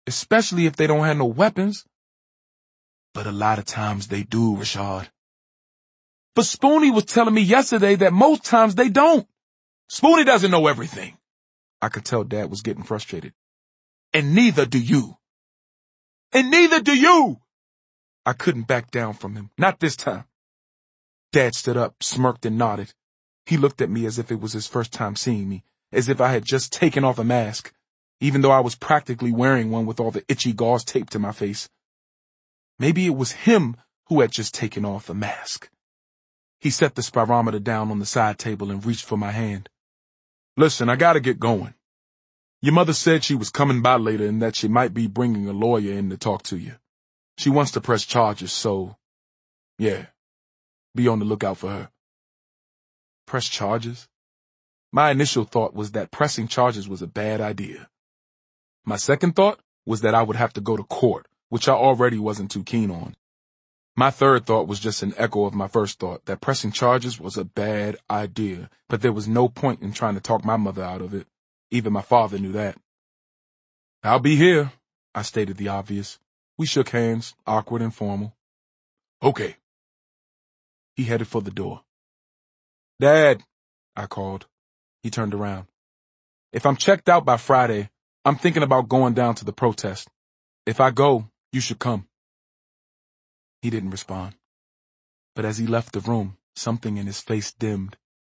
especially if they don't have no weapons. But a lot of times they do, Rashad. But Spoonie was telling me yesterday that most times they don't. Spoonie doesn't know everything. I could tell Dad was getting frustrated. And neither do you. And neither do you! I couldn't back down from him. Not this time. Dad stood up, smirked and nodded. He looked at me as if it was his first time seeing me, as if I had just taken off a mask, even though I was practically wearing one with all the itchy gauze taped to my face. Maybe it was him who had just taken off a mask. He set the spirometer down on the side table and reached for my hand. Listen, I gotta get going. Your mother said she was coming by later and that she might be bringing a lawyer in to talk to you. She wants to press charges, so, yeah, be on the lookout for her. Press charges? My initial thought was that pressing charges was a bad idea. My second thought was that I would have to go to court, which I already wasn't too keen on. My third thought was just an echo of my first thought, that pressing charges was a bad idea, but there was no point in trying to talk my mother out of it. Even my father knew that. I'll be here, I stated the obvious. We shook hands, awkward and formal. Okay. He headed for the door. Dad, I called. He turned around. If I'm checked out by Friday, I'm thinking about going down to the protest. If I go, you should come. He didn't respond. But as he left the room, something in his face dimmed.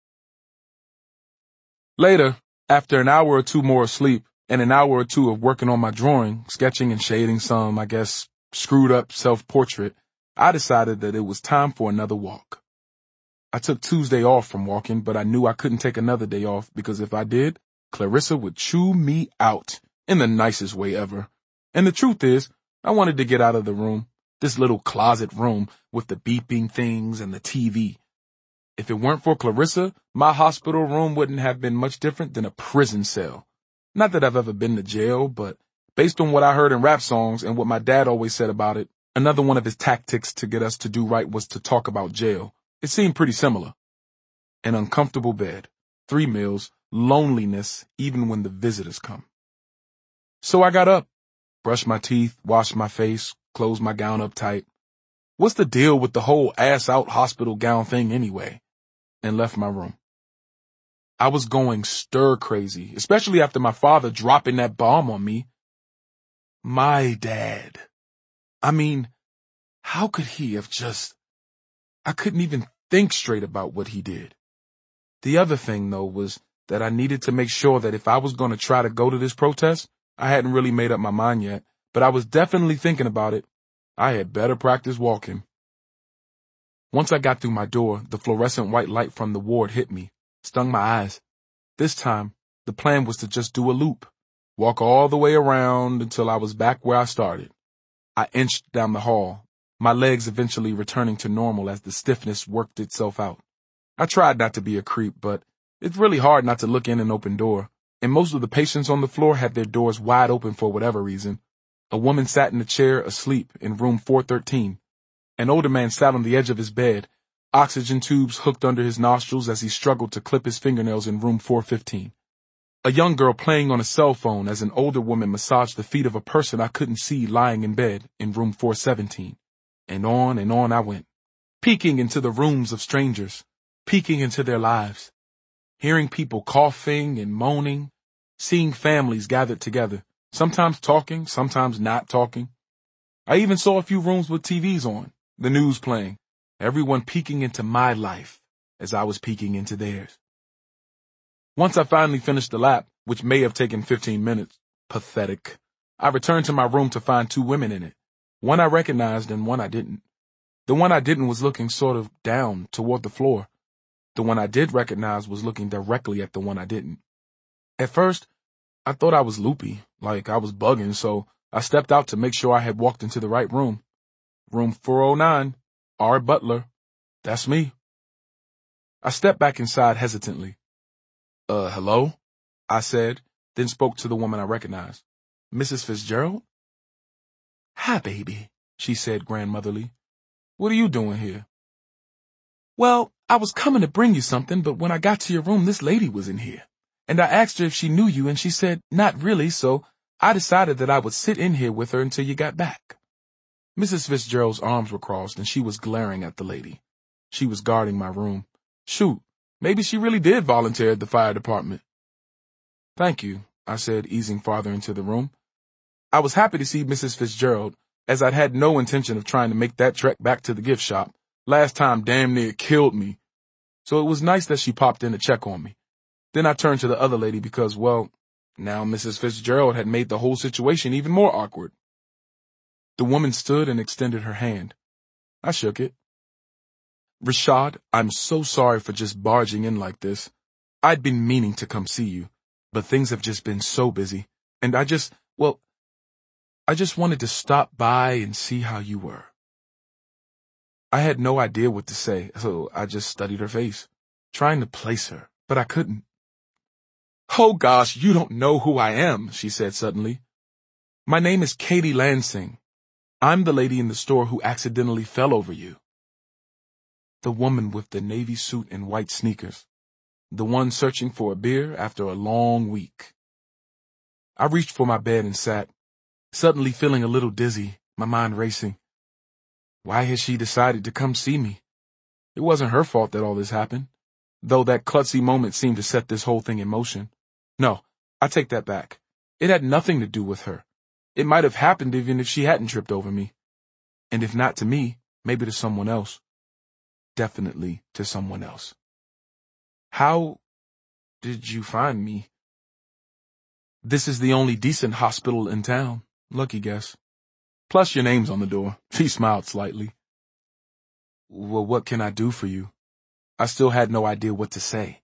Later, after an hour or two more of sleep and an hour or two of working on my drawing, sketching and shading some, I guess, screwed up self-portrait, I decided that it was time for another walk. I took Tuesday off from walking, but I knew I couldn't take another day off because if I did, Clarissa would chew me out in the nicest way ever. And the truth is, I wanted to get out of the room, this little closet room with the beeping things and the TV. If it weren't for Clarissa, my hospital room wouldn't have been much different than a prison cell. Not that I've ever been to jail, but based on what I heard in rap songs and what my dad always said about it, another one of his tactics to get us to do right was to talk about jail. It seemed pretty similar. An uncomfortable bed, 3 meals, loneliness even when the visitors come. So I got up, brushed my teeth, washed my face, closed my gown up tight. What's the deal with the whole ass-out hospital gown thing anyway? And left my room. I was going stir-crazy, especially after my father dropping that bomb on me. My dad. I mean, how could he have just... I couldn't even think straight about what he did. The other thing, though, was that I needed to make sure that if I was going to try to go to this protest, I hadn't really made up my mind yet, but I was definitely thinking about it. I had better practice walking. Once I got through my door, the fluorescent white light from the ward hit me, stung my eyes. This time, the plan was to just do a loop, walk all the way around until I was back where I started. I inched down the hall, my legs eventually returning to normal as the stiffness worked itself out. I tried not to be a creep, but it's really hard not to look in an open door, and most of the patients on the floor had their doors wide open for whatever reason. A woman sat in a chair asleep in room 413. An older man sat on the edge of his bed, oxygen tubes hooked under his nostrils as he struggled to clip his fingernails in room 415. A young girl playing on a cell phone as an older woman massaged the feet of a person I couldn't see lying in bed in room 417. And on I went, peeking into the rooms of strangers, peeking into their lives, hearing people coughing and moaning, seeing families gathered together, sometimes talking, sometimes not talking. I even saw a few rooms with TVs on, the news playing, everyone peeking into my life as I was peeking into theirs. Once I finally finished the lap, which may have taken 15 minutes, pathetic, I returned to my room to find 2 women in it. One I recognized and one I didn't. The one I didn't was looking sort of down toward the floor. The one I did recognize was looking directly at the one I didn't. At first, I thought I was loopy, like I was bugging, so I stepped out to make sure I had walked into the right room. Room 409, R. Butler. That's me. I stepped back inside hesitantly. Hello? I said, then spoke to the woman I recognized. Mrs. Fitzgerald? Hi, baby, she said grandmotherly. What are you doing here? Well, I was coming to bring you something, but when I got to your room, this lady was in here. And I asked her if she knew you, and she said, not really, so I decided that I would sit in here with her until you got back." Mrs. Fitzgerald's arms were crossed and she was glaring at the lady. She was guarding my room. Shoot, maybe she really did volunteer at the fire department. "Thank you," I said, easing farther into the room. I was happy to see Mrs. Fitzgerald, as I'd had no intention of trying to make that trek back to the gift shop. Last time damn near killed me. So it was nice that she popped in to check on me. Then I turned to the other lady because, well, now Mrs. Fitzgerald had made the whole situation even more awkward. The woman stood and extended her hand. I shook it. "Rashad, I'm so sorry for just barging in like this. I'd been meaning to come see you, but things have just been so busy, and I just wanted to stop by and see how you were." I had no idea what to say, so I just studied her face, trying to place her, but I couldn't. "Oh gosh, you don't know who I am," she said suddenly. "My name is Katie Lansing. I'm the lady in the store who accidentally fell over you." The woman with the navy suit and white sneakers. The one searching for a beer after a long week. I reached for my bed and sat, suddenly feeling a little dizzy, my mind racing. Why had she decided to come see me? It wasn't her fault that all this happened, though that klutzy moment seemed to set this whole thing in motion. No, I take that back. It had nothing to do with her. It might have happened even if she hadn't tripped over me. And if not to me, maybe to someone else. Definitely to someone else. "How did you find me?" "This is the only decent hospital in town. Lucky guess. Plus your name's on the door." She smiled slightly. "Well, what can I do for you?" I still had no idea what to say.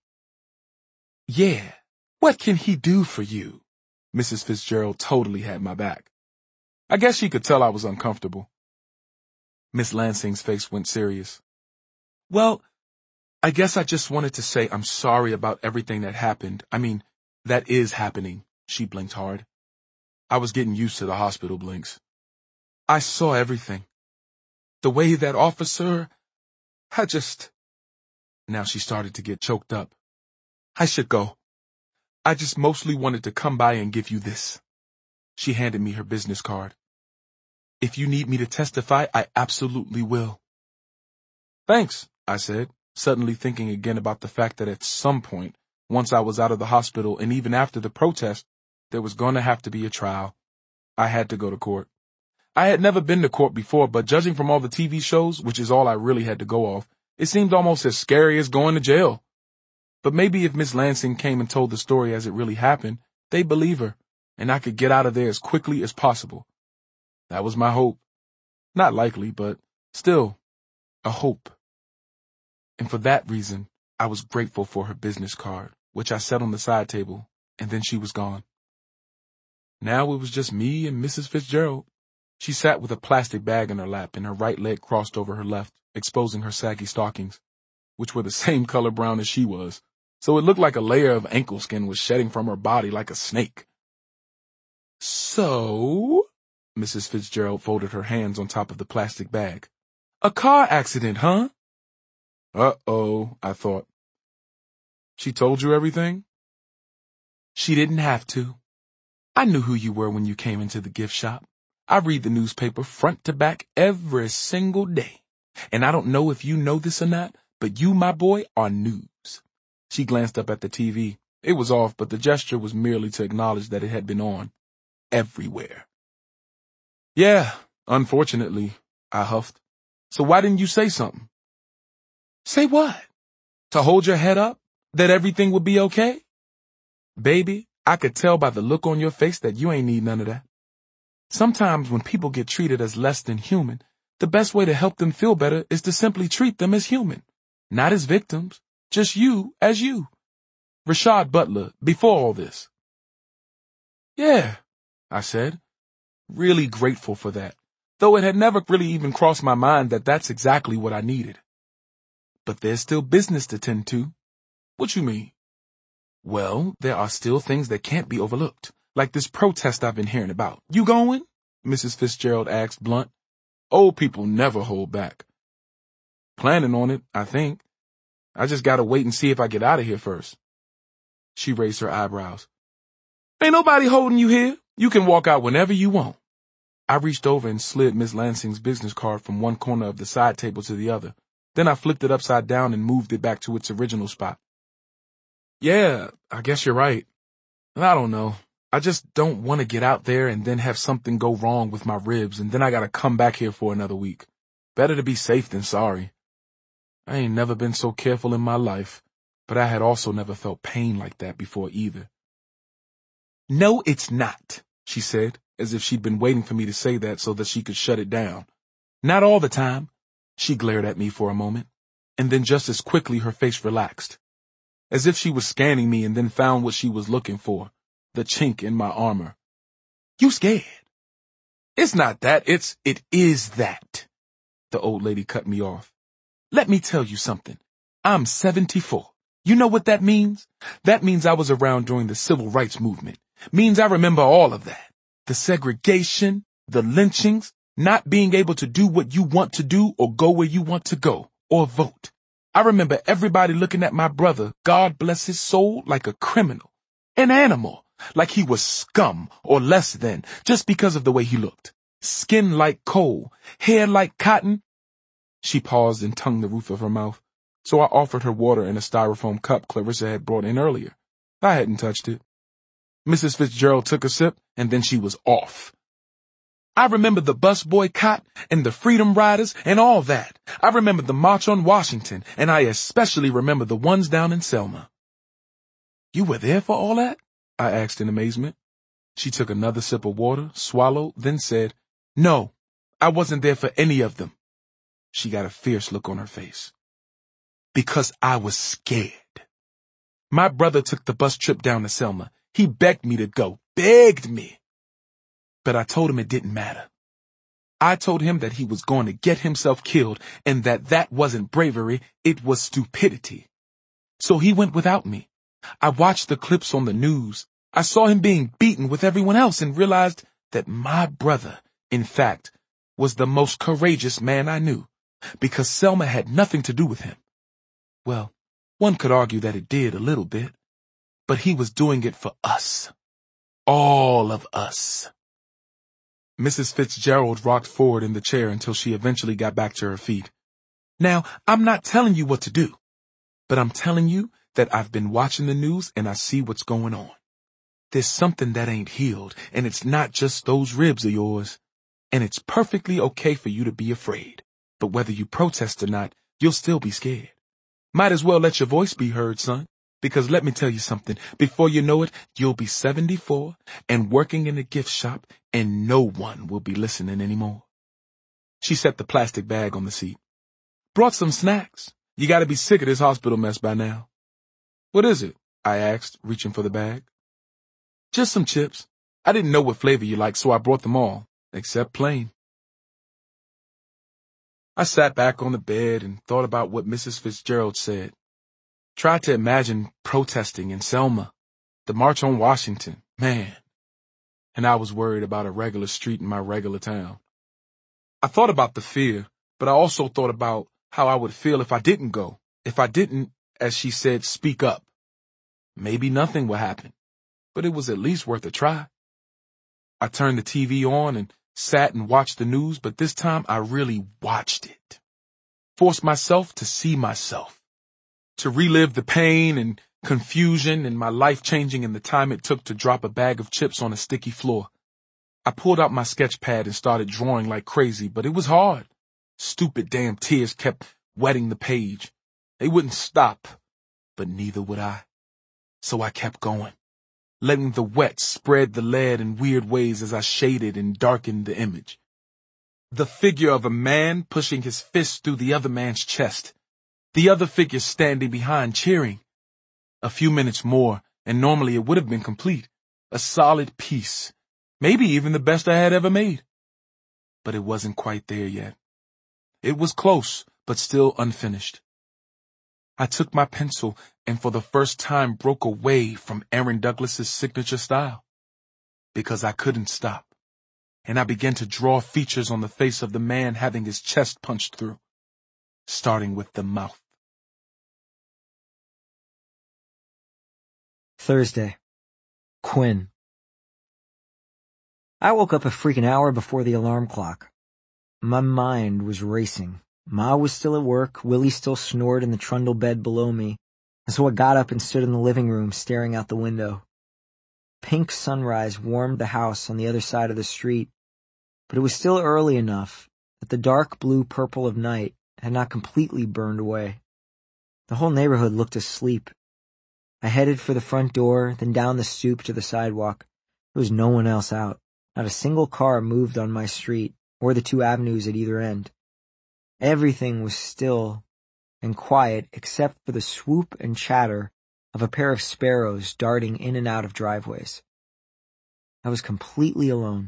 "Yeah, what can he do for you?" Mrs. Fitzgerald totally had my back. I guess she could tell I was uncomfortable. Miss Lansing's face went serious. "Well, I guess I just wanted to say I'm sorry about everything that happened. I mean, that is happening." She blinked hard. I was getting used to the hospital blinks. "I saw everything. The way that officer, Now she started to get choked up. "I should go. I just mostly wanted to come by and give you this." She handed me her business card. "If you need me to testify, I absolutely will." "Thanks," I said, suddenly thinking again about the fact that at some point, once I was out of the hospital and even after the protest, there was going to have to be a trial. I had to go to court. I had never been to court before, but judging from all the TV shows, which is all I really had to go off, it seemed almost as scary as going to jail. But maybe if Miss Lansing came and told the story as it really happened, they'd believe her, and I could get out of there as quickly as possible. That was my hope. Not likely, but still, a hope. And for that reason, I was grateful for her business card, which I set on the side table, and then she was gone. Now it was just me and Mrs. Fitzgerald. She sat with a plastic bag in her lap and her right leg crossed over her left, exposing her saggy stockings, which were the same color brown as she was, so it looked like a layer of ankle skin was shedding from her body like a snake. "So," Mrs. Fitzgerald folded her hands on top of the plastic bag. "A car accident, huh?" Uh-oh, I thought. "She told you everything?" "She didn't have to. I knew who you were when you came into the gift shop. I read the newspaper front to back every single day. And I don't know if you know this or not, but you, my boy, are news." She glanced up at the TV. It was off, but the gesture was merely to acknowledge that it had been on. Everywhere. "Yeah, unfortunately," I huffed. "So why didn't you say something?" "Say what? To hold your head up? That everything would be okay?" "Baby, I could tell by the look on your face that you ain't need none of that. Sometimes when people get treated as less than human, the best way to help them feel better is to simply treat them as human. Not as victims, just you as you. Rashad Butler, before all this." "Yeah," I said, really grateful for that, though it had never really even crossed my mind that that's exactly what I needed. "But there's still business to tend to." "What you mean?" "Well, there are still things that can't be overlooked, like this protest I've been hearing about." "You going?" Mrs. Fitzgerald asked blunt. Old people never hold back. "Planning on it, I think. I just gotta wait and see if I get out of here first." She raised her eyebrows. "Ain't nobody holding you here. You can walk out whenever you want. I reached over and slid Miss Lansing's business card from one corner of the side table to the other. Then I flipped it upside down and moved it back to its original spot. Yeah, I guess you're right. I don't know. I just don't want to get out there and then have something go wrong with my ribs and then I gotta come back here for another week. Better to be safe than sorry. I ain't never been so careful in my life, but I had also never felt pain like that before either. No, it's not, she said, as if she'd been waiting for me to say that so that she could shut it down. Not all the time. She glared at me for a moment, and then just as quickly her face relaxed, as if she was scanning me and then found what she was looking for, the chink in my armor. You scared? It's not that, it is that. The old lady cut me off. Let me tell you something. I'm 74. You know what that means? That means I was around during the civil rights movement. Means I remember all of that. The segregation, the lynchings, not being able to do what you want to do or go where you want to go, or vote. I remember everybody looking at my brother, God bless his soul, like a criminal, an animal, like he was scum or less than, just because of the way he looked. Skin like coal, hair like cotton. She paused and tongued the roof of her mouth, so I offered her water in a styrofoam cup Clarissa had brought in earlier. I hadn't touched it. Mrs. Fitzgerald took a sip, and then she was off. I remember the bus boycott and the Freedom Riders and all that. I remember the March on Washington, and I especially remember the ones down in Selma. You were there for all that? I asked in amazement. She took another sip of water, swallowed, then said, No, I wasn't there for any of them. She got a fierce look on her face. Because I was scared. My brother took the bus trip down to Selma. He begged me to go, begged me. But I told him it didn't matter. I told him that he was going to get himself killed and that wasn't bravery, it was stupidity. So he went without me. I watched the clips on the news. I saw him being beaten with everyone else and realized that my brother, in fact, was the most courageous man I knew, because Selma had nothing to do with him. Well, one could argue that it did a little bit, but he was doing it for us. All of us. Mrs. Fitzgerald rocked forward in the chair until she eventually got back to her feet. Now, I'm not telling you what to do, but I'm telling you that I've been watching the news and I see what's going on. There's something that ain't healed, and it's not just those ribs of yours. And it's perfectly okay for you to be afraid. But whether you protest or not, you'll still be scared. Might as well let your voice be heard, son. Because let me tell you something, before you know it, you'll be 74 and working in a gift shop and no one will be listening anymore. She set the plastic bag on the seat. Brought some snacks. You gotta be sick of this hospital mess by now. What is it? I asked, reaching for the bag. Just some chips. I didn't know what flavor you liked, so I brought them all, except plain. I sat back on the bed and thought about what Mrs. Fitzgerald said. Tried to imagine protesting in Selma, the March on Washington, man. And I was worried about a regular street in my regular town. I thought about the fear, but I also thought about how I would feel if I didn't go, if I didn't, as she said, speak up. Maybe nothing would happen, but it was at least worth a try. I turned the TV on and sat and watched the news, but this time I really watched it. Forced myself to see myself. To relive the pain and confusion and my life changing in the time it took to drop a bag of chips on a sticky floor. I pulled out my sketch pad and started drawing like crazy, but it was hard. Stupid damn tears kept wetting the page. They wouldn't stop, but neither would I. So I kept going, letting the wet spread the lead in weird ways as I shaded and darkened the image. The figure of a man pushing his fist through the other man's chest. The other figure standing behind, cheering. A few minutes more, and normally it would have been complete. A solid piece. Maybe even the best I had ever made. But it wasn't quite there yet. It was close, but still unfinished. I took my pencil and for the first time broke away from Aaron Douglas's signature style. Because I couldn't stop. And I began to draw features on the face of the man having his chest punched through. Starting with the mouth. Thursday. Quinn. I woke up a freaking hour before the alarm clock. My mind was racing. Ma was still at work, Willie still snored in the trundle bed below me, and so I got up and stood in the living room staring out the window. Pink sunrise warmed the house on the other side of the street, but it was still early enough that the dark blue purple of night had not completely burned away. The whole neighborhood looked asleep. I headed for the front door, then down the stoop to the sidewalk. There was no one else out. Not a single car moved on my street, or the 2 avenues at either end. Everything was still and quiet except for the swoop and chatter of a pair of sparrows darting in and out of driveways. I was completely alone.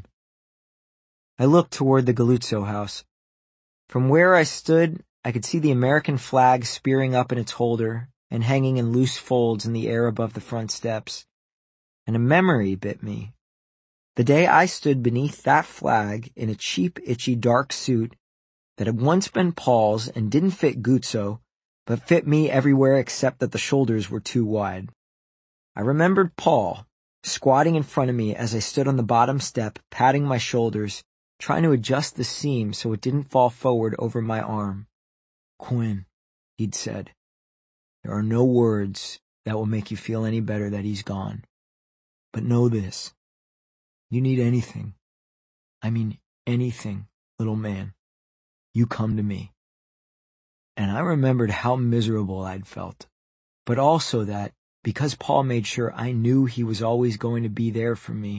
I looked toward the Galuzzo house. From where I stood, I could see the American flag spearing up in its holder and hanging in loose folds in the air above the front steps. And a memory bit me. The day I stood beneath that flag in a cheap, itchy, dark suit that had once been Paul's and didn't fit Guzzo, but fit me everywhere except that the shoulders were too wide. I remembered Paul, squatting in front of me as I stood on the bottom step, patting my shoulders, trying to adjust the seam so it didn't fall forward over my arm. "Quinn," he'd said, "there are no words that will make you feel any better that he's gone. But know this. You need anything. I mean anything, little man. You come to me." And I remembered how miserable I'd felt, but also that, because Paul made sure I knew he was always going to be there for me,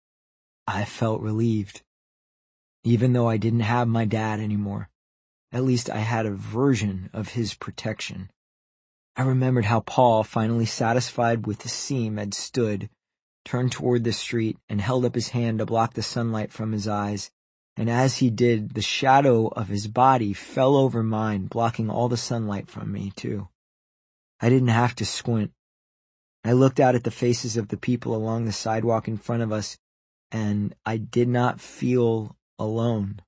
I felt relieved. Even though I didn't have my dad anymore, at least I had a version of his protection. I remembered how Paul, finally satisfied with the seam, had stood, turned toward the street, and held up his hand to block the sunlight from his eyes. And as he did, the shadow of his body fell over mine, blocking all the sunlight from me, too. I didn't have to squint. I looked out at the faces of the people along the sidewalk in front of us, and I did not feel alone.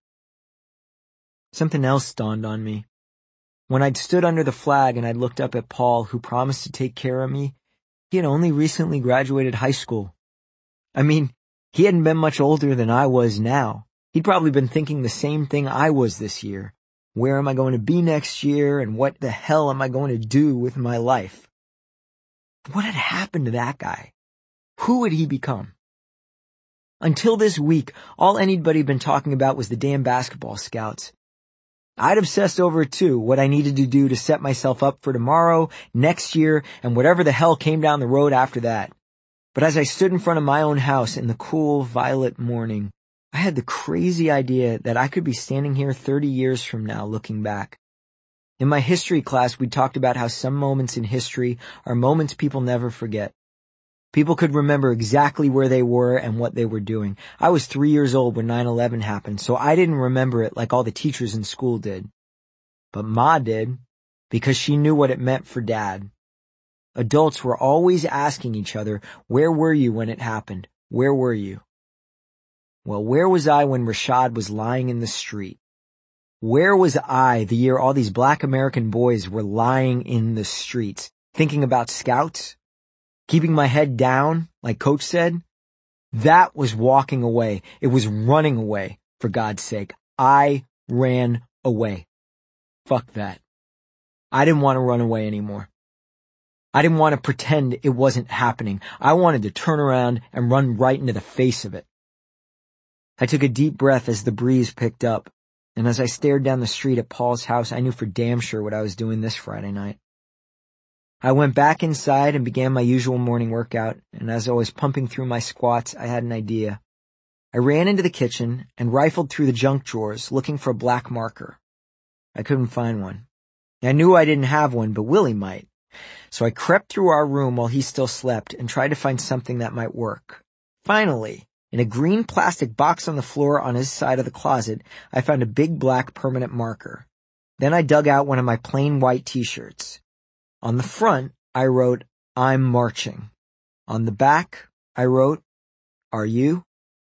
Something else dawned on me. When I'd stood under the flag and I'd looked up at Paul, who promised to take care of me, he had only recently graduated high school. I mean, he hadn't been much older than I was now. He'd probably been thinking the same thing I was this year. Where am I going to be next year, and what the hell am I going to do with my life? What had happened to that guy? Who had he become? Until this week, all anybody had been talking about was the damn basketball scouts. I'd obsessed over it too, what I needed to do to set myself up for tomorrow, next year, and whatever the hell came down the road after that. But as I stood in front of my own house in the cool violet morning, I had the crazy idea that I could be standing here 30 years from now looking back. In my history class, we talked about how some moments in history are moments people never forget. People could remember exactly where they were and what they were doing. I was 3 years old when 9/11 happened, so I didn't remember it like all the teachers in school did. But Ma did, because she knew what it meant for Dad. Adults were always asking each other, "Where were you when it happened? Where were you?" Well, where was I when Rashad was lying in the street? Where was I the year all these black American boys were lying in the streets, thinking about scouts? Keeping my head down, like Coach said? That was walking away. It was running away, for God's sake. I ran away. Fuck that. I didn't want to run away anymore. I didn't want to pretend it wasn't happening. I wanted to turn around and run right into the face of it. I took a deep breath as the breeze picked up, and as I stared down the street at Paul's house, I knew for damn sure what I was doing this Friday night. I went back inside and began my usual morning workout, and as I was pumping through my squats, I had an idea. I ran into the kitchen and rifled through the junk drawers looking for a black marker. I couldn't find one. I knew I didn't have one, but Willie might. So I crept through our room while he still slept and tried to find something that might work. Finally, in a green plastic box on the floor on his side of the closet, I found a big black permanent marker. Then I dug out one of my plain white t-shirts. On the front, I wrote, "I'm marching." On the back, I wrote, "Are you?"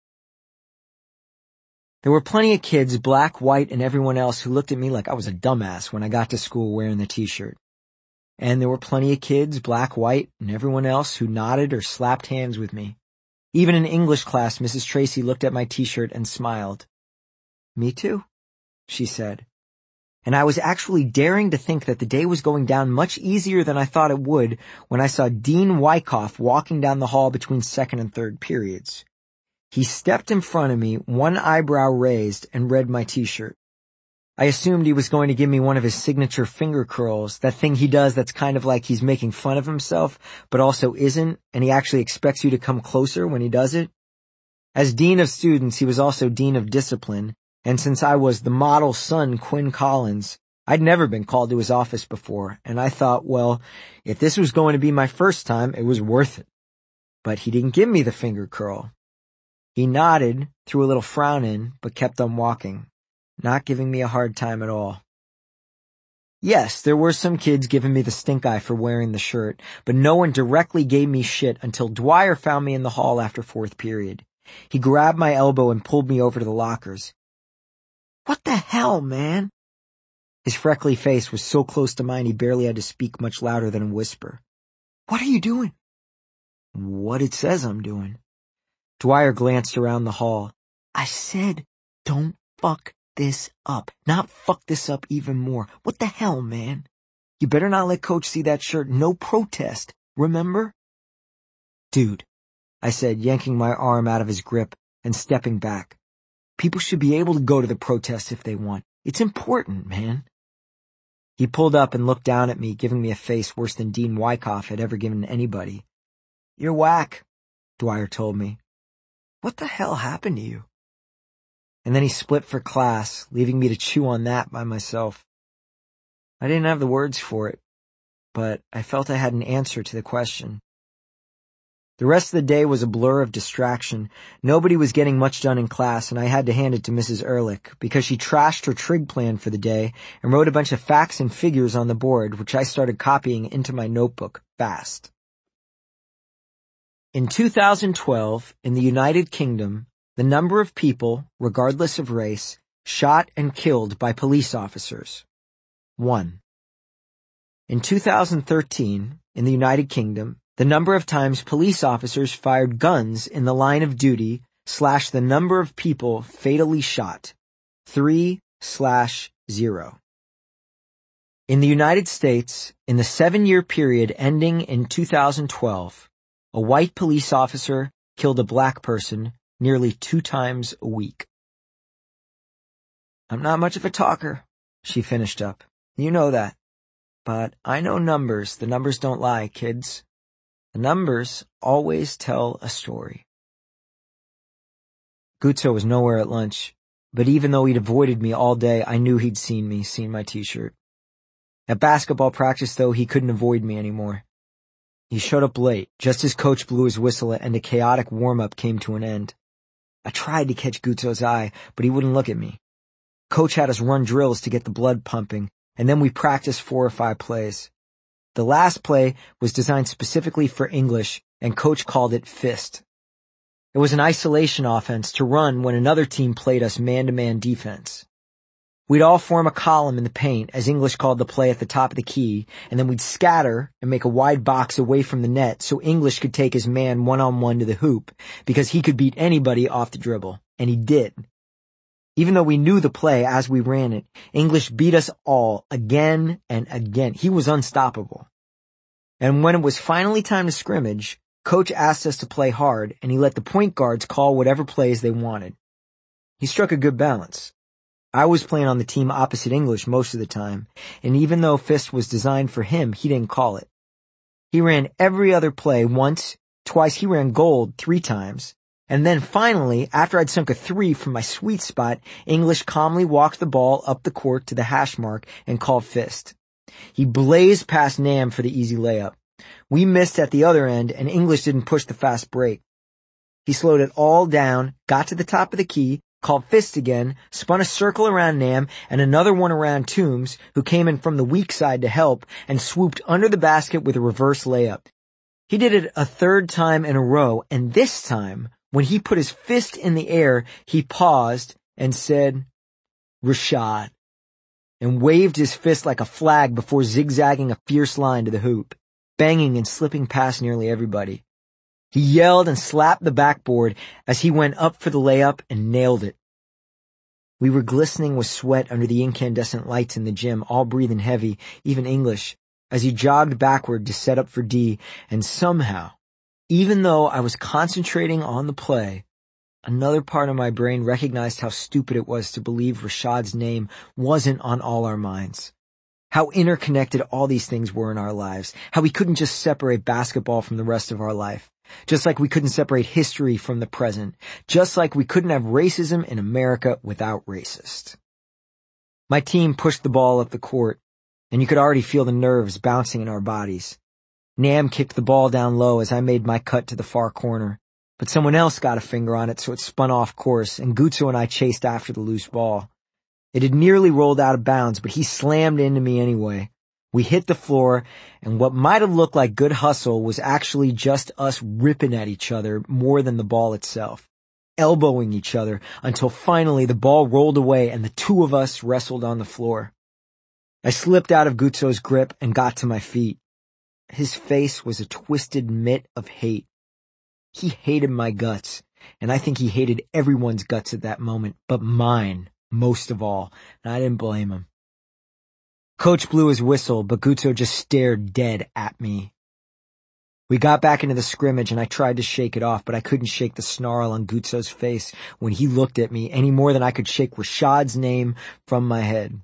There were plenty of kids, black, white, and everyone else, who looked at me like I was a dumbass when I got to school wearing the t-shirt. And there were plenty of kids, black, white, and everyone else, who nodded or slapped hands with me. Even in English class, Mrs. Tracy looked at my t-shirt and smiled. "Me too," she said. And I was actually daring to think that the day was going down much easier than I thought it would when I saw Dean Wyckoff walking down the hall between second and third periods. He stepped in front of me, one eyebrow raised, and read my t-shirt. I assumed he was going to give me one of his signature finger curls, that thing he does that's kind of like he's making fun of himself, but also isn't, and he actually expects you to come closer when he does it. As Dean of Students, he was also Dean of Discipline, and since I was the model son Quinn Collins, I'd never been called to his office before, and I thought, well, if this was going to be my first time, it was worth it. But he didn't give me the finger curl. He nodded, threw a little frown in, but kept on walking, not giving me a hard time at all. Yes, there were some kids giving me the stink eye for wearing the shirt, but no one directly gave me shit until Dwyer found me in the hall after fourth period. He grabbed my elbow and pulled me over to the lockers. "What the hell, man?" His freckly face was so close to mine he barely had to speak much louder than a whisper. "What are you doing?" "What it says I'm doing." Dwyer glanced around the hall. "I said, don't fuck this up. Not fuck this up even more. What the hell, man? You better not let Coach see that shirt. No protest. Remember?" "Dude," I said, yanking my arm out of his grip and stepping back. "People should be able to go to the protest if they want. It's important, man." He pulled up and looked down at me, giving me a face worse than Dean Wyckoff had ever given anybody. "You're whack," Dwyer told me. "What the hell happened to you?" And then he split for class, leaving me to chew on that by myself. I didn't have the words for it, but I felt I had an answer to the question. The rest of the day was a blur of distraction. Nobody was getting much done in class, and I had to hand it to Mrs. Ehrlich, because she trashed her trig plan for the day and wrote a bunch of facts and figures on the board, which I started copying into my notebook fast. In 2012, in the United Kingdom, the number of people, regardless of race, shot and killed by police officers. 1. In 2013, in the United Kingdom, the number of times police officers fired guns in the line of duty / the number of people fatally shot. 3/0. In the United States, in the 7-year period ending in 2012, a white police officer killed a black person nearly 2 times a week. "I'm not much of a talker," she finished up. "You know that. But I know numbers. The numbers don't lie, kids. The numbers always tell a story." Guzzo was nowhere at lunch, but even though he'd avoided me all day, I knew he'd seen my t-shirt. At basketball practice, though, he couldn't avoid me anymore. He showed up late, just as Coach blew his whistle and a chaotic warm-up came to an end. I tried to catch Guzzo's eye, but he wouldn't look at me. Coach had us run drills to get the blood pumping, and then we practiced 4 or 5 plays. The last play was designed specifically for English, and Coach called it Fist. It was an isolation offense to run when another team played us man-to-man defense. We'd all form a column in the paint, as English called the play, at the top of the key, and then we'd scatter and make a wide box away from the net so English could take his man one-on-one to the hoop, because he could beat anybody off the dribble. And he did. Even though we knew the play as we ran it, English beat us all again and again. He was unstoppable. And when it was finally time to scrimmage, Coach asked us to play hard, and he let the point guards call whatever plays they wanted. He struck a good balance. I was playing on the team opposite English most of the time, and even though Fist was designed for him, he didn't call it. He ran every other play once, twice. He ran gold 3 times. And then finally, after I'd sunk a 3 from my sweet spot, English calmly walked the ball up the court to the hash mark and called Fist. He blazed past Nam for the easy layup. We missed at the other end, and English didn't push the fast break. He slowed it all down, got to the top of the key, called Fist again, spun a circle around Nam and another one around Toombs, who came in from the weak side to help, and swooped under the basket with a reverse layup. He did it a 3rd time in a row, and this time, when he put his fist in the air, he paused and said, "Rashad," and waved his fist like a flag before zigzagging a fierce line to the hoop, banging and slipping past nearly everybody. He yelled and slapped the backboard as he went up for the layup and nailed it. We were glistening with sweat under the incandescent lights in the gym, all breathing heavy, even English, as he jogged backward to set up for D, and somehow, even though I was concentrating on the play, another part of my brain recognized how stupid it was to believe Rashad's name wasn't on all our minds. How interconnected all these things were in our lives. How we couldn't just separate basketball from the rest of our life. Just like we couldn't separate history from the present. Just like we couldn't have racism in America without racist. My team pushed the ball up the court, and you could already feel the nerves bouncing in our bodies. Nam kicked the ball down low as I made my cut to the far corner. But someone else got a finger on it, so it spun off course, and Gutso and I chased after the loose ball. It had nearly rolled out of bounds, but he slammed into me anyway. We hit the floor, and what might have looked like good hustle was actually just us ripping at each other more than the ball itself, elbowing each other until finally the ball rolled away and the two of us wrestled on the floor. I slipped out of Gutso's grip and got to my feet. His face was a twisted mitt of hate. He hated my guts, and I think he hated everyone's guts at that moment, but mine most of all, and I didn't blame him. Coach blew his whistle, but Gutso just stared dead at me. We got back into the scrimmage, and I tried to shake it off, but I couldn't shake the snarl on Gutso's face when he looked at me any more than I could shake Rashad's name from my head.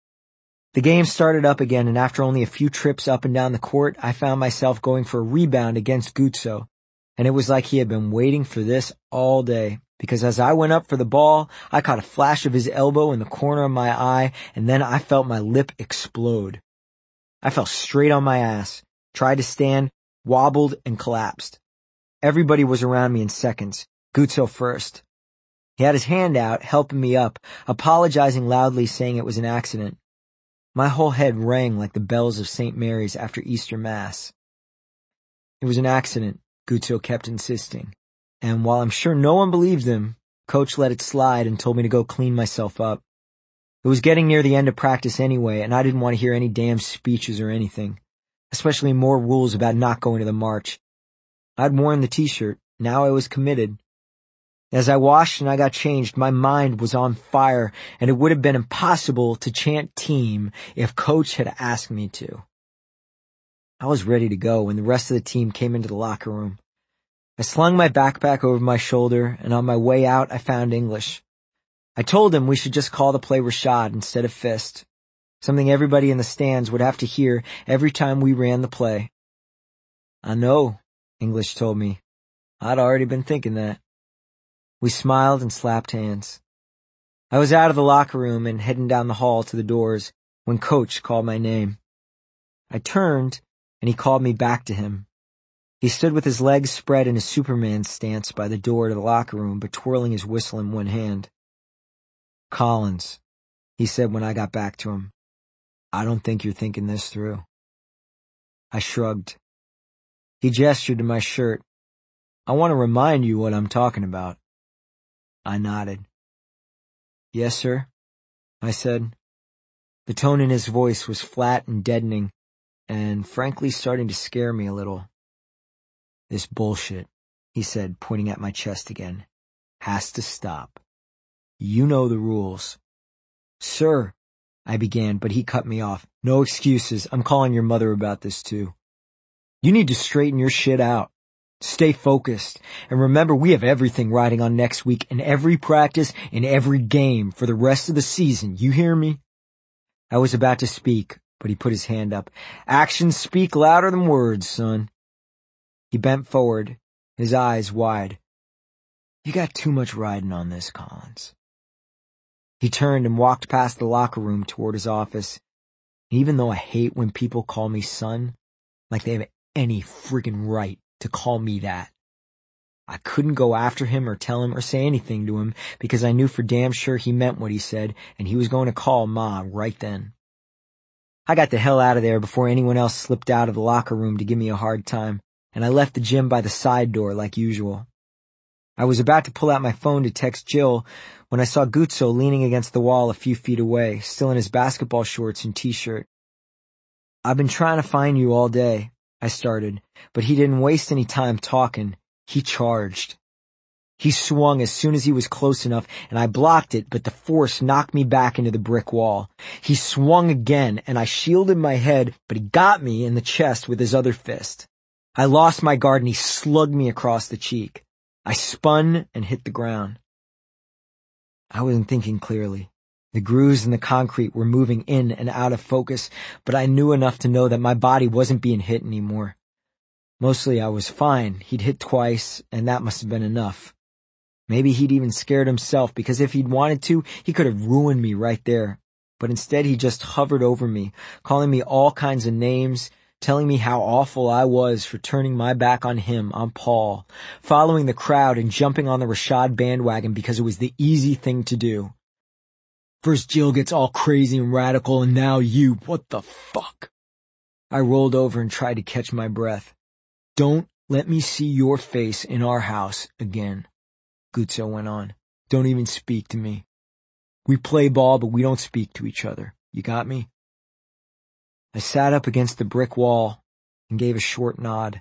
The game started up again, and after only a few trips up and down the court, I found myself going for a rebound against Gutso, and it was like he had been waiting for this all day. Because as I went up for the ball, I caught a flash of his elbow in the corner of my eye, and then I felt my lip explode. I fell straight on my ass, tried to stand, wobbled, and collapsed. Everybody was around me in seconds, Gutso first. He had his hand out, helping me up, apologizing loudly, saying it was an accident. My whole head rang like the bells of St. Mary's after Easter Mass. It was an accident, Gutso kept insisting. And while I'm sure no one believed him, Coach let it slide and told me to go clean myself up. It was getting near the end of practice anyway, and I didn't want to hear any damn speeches or anything, especially more rules about not going to the march. I'd worn the t-shirt. Now I was committed. As I washed and I got changed, my mind was on fire, and it would have been impossible to chant team if Coach had asked me to. I was ready to go when the rest of the team came into the locker room. I slung my backpack over my shoulder, and on my way out, I found English. I told him we should just call the play Rashad instead of Fist, something everybody in the stands would have to hear every time we ran the play. I know, English told me. I'd already been thinking that. We smiled and slapped hands. I was out of the locker room and heading down the hall to the doors when Coach called my name. I turned, and he called me back to him. He stood with his legs spread in his Superman stance by the door to the locker room, but twirling his whistle in one hand. Collins, he said when I got back to him, I don't think you're thinking this through. I shrugged. He gestured to my shirt. I want to remind you what I'm talking about. I nodded. Yes, sir, I said. The tone in his voice was flat and deadening, and frankly starting to scare me a little. This bullshit, he said, pointing at my chest again, has to stop. You know the rules. Sir, I began, but he cut me off. No excuses. I'm calling your mother about this too. You need to straighten your shit out. Stay focused. And remember, we have everything riding on next week in every practice, in every game for the rest of the season. You hear me? I was about to speak, but he put his hand up. Actions speak louder than words, son. He bent forward, his eyes wide. You got too much riding on this, Collins. He turned and walked past the locker room toward his office. Even though I hate when people call me son, like they have any friggin' right to call me that, I couldn't go after him or tell him or say anything to him because I knew for damn sure he meant what he said and he was going to call Ma right then. I got the hell out of there before anyone else slipped out of the locker room to give me a hard time, and I left the gym by the side door like usual. I was about to pull out my phone to text Jill when I saw Gutso leaning against the wall a few feet away, still in his basketball shorts and t-shirt. I've been trying to find you all day, I started, but he didn't waste any time talking. He charged. He swung as soon as he was close enough, and I blocked it, but the force knocked me back into the brick wall. He swung again, and I shielded my head, but he got me in the chest with his other fist. I lost my guard, and he slugged me across the cheek. I spun and hit the ground. I wasn't thinking clearly. The grooves in the concrete were moving in and out of focus, but I knew enough to know that my body wasn't being hit anymore. Mostly I was fine. He'd hit twice, and that must have been enough. Maybe he'd even scared himself, because if he'd wanted to, he could have ruined me right there. But instead he just hovered over me, calling me all kinds of names, telling me how awful I was for turning my back on him, on Paul, following the crowd and jumping on the Rashad bandwagon because it was the easy thing to do. First Jill gets all crazy and radical, and now you. What the fuck? I rolled over and tried to catch my breath. Don't let me see your face in our house again. Guzzo went on. Don't even speak to me. We play ball, but we don't speak to each other. You got me? I sat up against the brick wall and gave a short nod.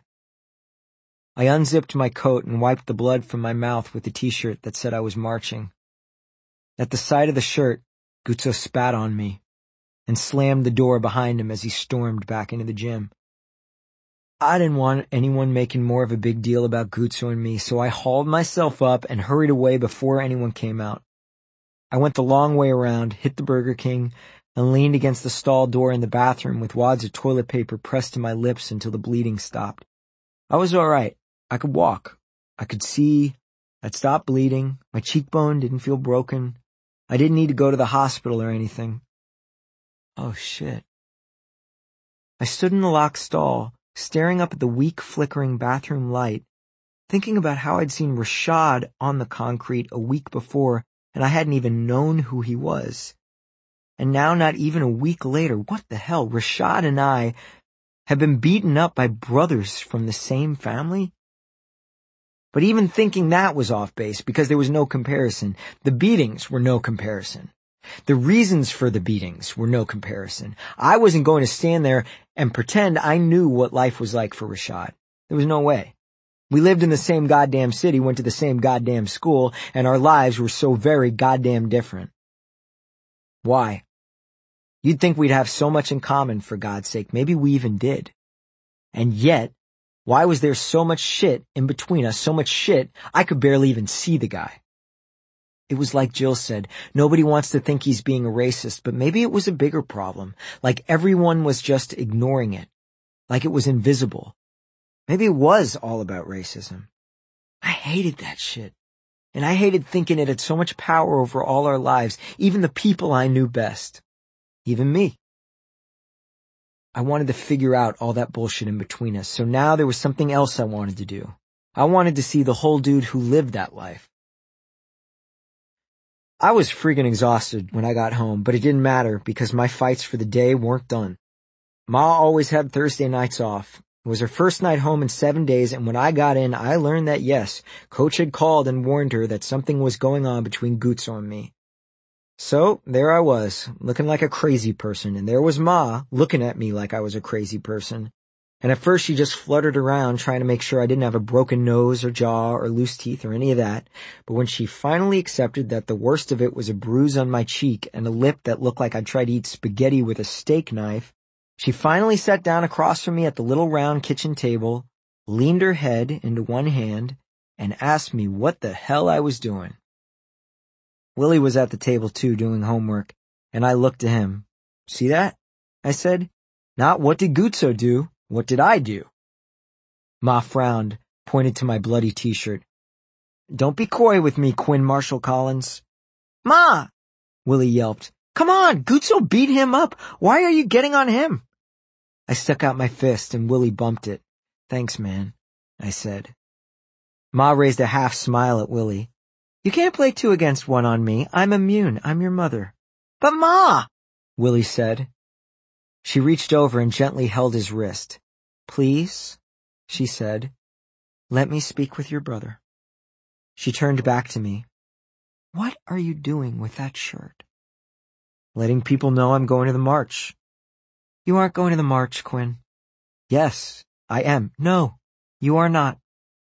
I unzipped my coat and wiped the blood from my mouth with the t-shirt that said I was marching. At the sight of the shirt, Guzzo spat on me and slammed the door behind him as he stormed back into the gym. I didn't want anyone making more of a big deal about Guzzo and me, so I hauled myself up and hurried away before anyone came out. I went the long way around, hit the Burger King, and leaned against the stall door in the bathroom with wads of toilet paper pressed to my lips until the bleeding stopped. I was all right. I could walk. I could see. I'd stopped bleeding. My cheekbone didn't feel broken. I didn't need to go to the hospital or anything. Oh, shit. I stood in the locked stall, staring up at the weak, flickering bathroom light, thinking about how I'd seen Rashad on the concrete a week before, and I hadn't even known who he was. And now, not even a week later, what the hell, Rashad and I have been beaten up by brothers from the same family? But even thinking that was off base, because there was no comparison. The beatings were no comparison. The reasons for the beatings were no comparison. I wasn't going to stand there and pretend I knew what life was like for Rashad. There was no way. We lived in the same goddamn city, went to the same goddamn school, and our lives were so very goddamn different. Why? You'd think we'd have so much in common, for God's sake. Maybe we even did. And yet, why was there so much shit in between us, so much shit I could barely even see the guy? It was like Jill said, nobody wants to think he's being a racist, but maybe it was a bigger problem, like everyone was just ignoring it, like it was invisible. Maybe it was all about racism. I hated that shit, and I hated thinking it had so much power over all our lives, even the people I knew best, even me. I wanted to figure out all that bullshit in between us, so now there was something else I wanted to do. I wanted to see the whole dude who lived that life. I was freaking exhausted when I got home, but it didn't matter because my fights for the day weren't done. Ma always had Thursday nights off. It was her first night home in 7 days, and when I got in, I learned that yes, Coach had called and warned her that something was going on between Guzzo and me. So, there I was, looking like a crazy person, and there was Ma, looking at me like I was a crazy person. And at first she just fluttered around trying to make sure I didn't have a broken nose or jaw or loose teeth or any of that. But when she finally accepted that the worst of it was a bruise on my cheek and a lip that looked like I'd tried to eat spaghetti with a steak knife, she finally sat down across from me at the little round kitchen table, leaned her head into one hand, and asked me what the hell I was doing. Willie was at the table too, doing homework, and I looked to him. See that? I said. Not what did Guzzo do? What did I do? Ma frowned, pointed to my bloody t-shirt. Don't be coy with me, Quinn Marshall Collins. Ma! Willie yelped. Come on, Guzzo beat him up. Why are you getting on him? I stuck out my fist and Willie bumped it. Thanks, man, I said. Ma raised a half smile at Willie. You can't play 2 against 1 on me. I'm immune. I'm your mother. But Ma! Willie said. She reached over and gently held his wrist. Please, she said, let me speak with your brother. She turned back to me. What are you doing with that shirt? Letting people know I'm going to the march. You aren't going to the march, Quinn. Yes, I am. No, you are not.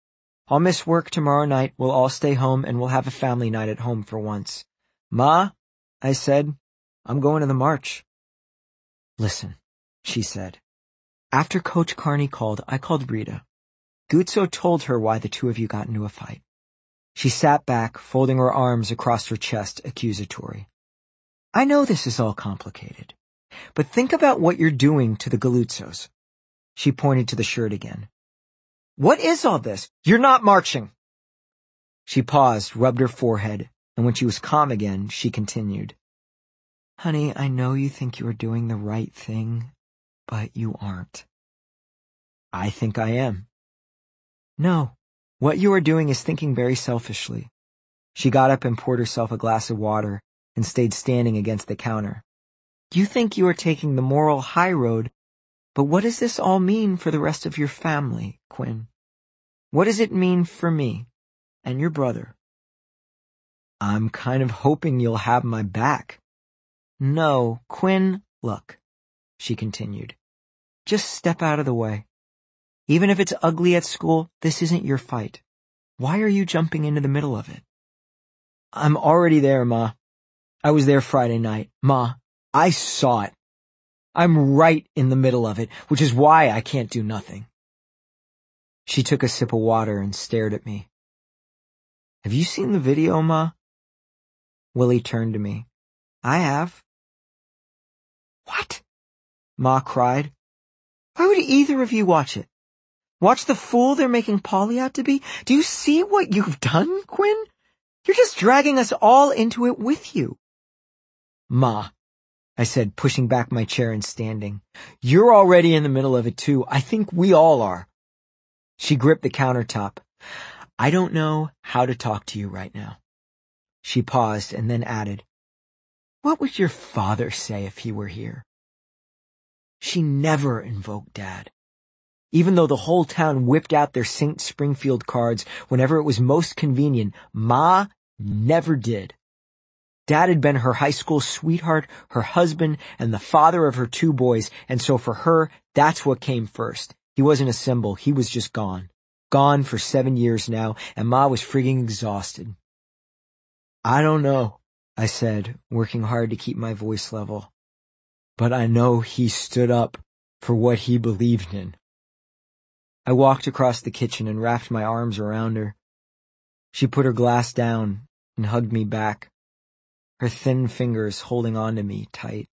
I'll miss work tomorrow night. We'll all stay home and we'll have a family night at home for once. Ma, I said, I'm going to the march. Listen, she said. After Coach Carney called, I called Rita. Guzzo told her why the two of you got into a fight. She sat back, folding her arms across her chest, accusatory. I know this is all complicated, but think about what you're doing to the Galuzzos. She pointed to the shirt again. What is all this? You're not marching. She paused, rubbed her forehead, and when she was calm again, she continued. Honey, I know you think you are doing the right thing, but you aren't. I think I am. No, what you are doing is thinking very selfishly. She got up and poured herself a glass of water and stayed standing against the counter. You think you are taking the moral high road, but what does this all mean for the rest of your family, Quinn? What does it mean for me and your brother? I'm kind of hoping you'll have my back. No, Quinn, look, she continued. Just step out of the way. Even if it's ugly at school, this isn't your fight. Why are you jumping into the middle of it? I'm already there, Ma. I was there Friday night. Ma, I saw it. I'm right in the middle of it, which is why I can't do nothing. She took a sip of water and stared at me. Have you seen the video, Ma? Willie turned to me. I have. What? Ma cried. Why would either of you watch it? Watch the fool they're making Polly out to be? Do you see what you've done, Quinn? You're just dragging us all into it with you. Ma, I said, pushing back my chair and standing. You're already in the middle of it too. I think we all are. She gripped the countertop. I don't know how to talk to you right now. She paused and then added, what would your father say if he were here? She never invoked Dad. Even though the whole town whipped out their St. Springfield cards whenever it was most convenient, Ma never did. Dad had been her high school sweetheart, her husband, and the father of her two boys, and so for her, that's what came first. He wasn't a symbol, he was just gone. Gone for 7 years now, and Ma was frigging exhausted. I don't know, I said, working hard to keep my voice level. But I know he stood up for what he believed in. I walked across the kitchen and wrapped my arms around her. She put her glass down and hugged me back, her thin fingers holding on to me tight.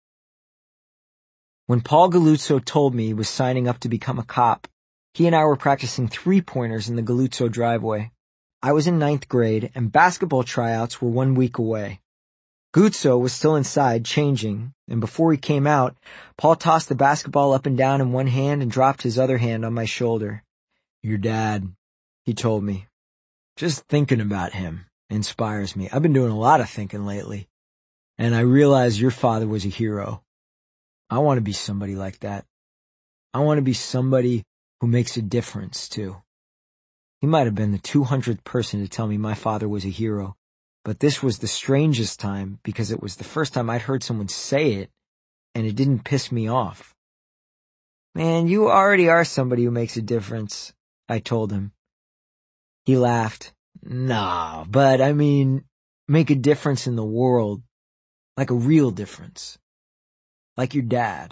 When Paul Galuzzo told me he was signing up to become a cop, he and I were practicing three-pointers in the Galuzzo driveway. I was in 9th grade, and basketball tryouts were 1 week away. Guzzo was still inside, changing, and before he came out, Paul tossed the basketball up and down in one hand and dropped his other hand on my shoulder. Your dad, he told me. Just thinking about him inspires me. I've been doing a lot of thinking lately, and I realize your father was a hero. I want to be somebody like that. I want to be somebody who makes a difference, too. He might have been the 200th person to tell me my father was a hero. But this was the strangest time because it was the first time I'd heard someone say it, and it didn't piss me off. Man, you already are somebody who makes a difference, I told him. He laughed. Nah, but I mean, make a difference in the world. Like a real difference. Like your dad.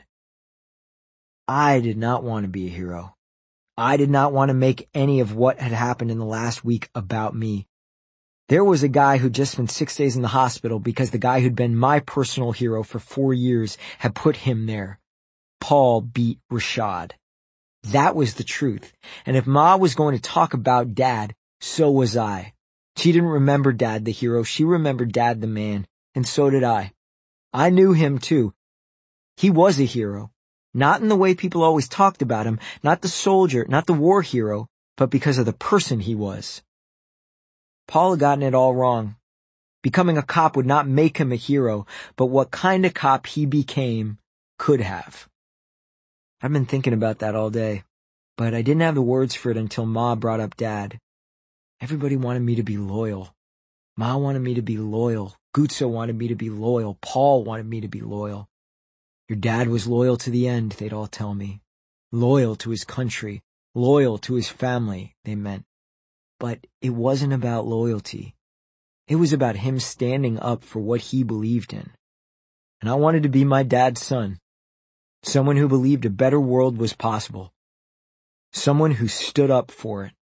I did not want to be a hero. I did not want to make any of what had happened in the last week about me. There was a guy who'd just spent 6 days in the hospital because the guy who'd been my personal hero for 4 years had put him there. Paul beat Rashad. That was the truth. And if Ma was going to talk about Dad, so was I. She didn't remember Dad the hero. She remembered Dad the man. And so did I. I knew him too. He was a hero. Not in the way people always talked about him. Not the soldier, not the war hero, but because of the person he was. Paul had gotten it all wrong. Becoming a cop would not make him a hero, but what kind of cop he became could have. I've been thinking about that all day, but I didn't have the words for it until Ma brought up Dad. Everybody wanted me to be loyal. Ma wanted me to be loyal. Guzzo wanted me to be loyal. Paul wanted me to be loyal. Your dad was loyal to the end, they'd all tell me. Loyal to his country. Loyal to his family, they meant. But it wasn't about loyalty. It was about him standing up for what he believed in. And I wanted to be my dad's son. Someone who believed a better world was possible. Someone who stood up for it.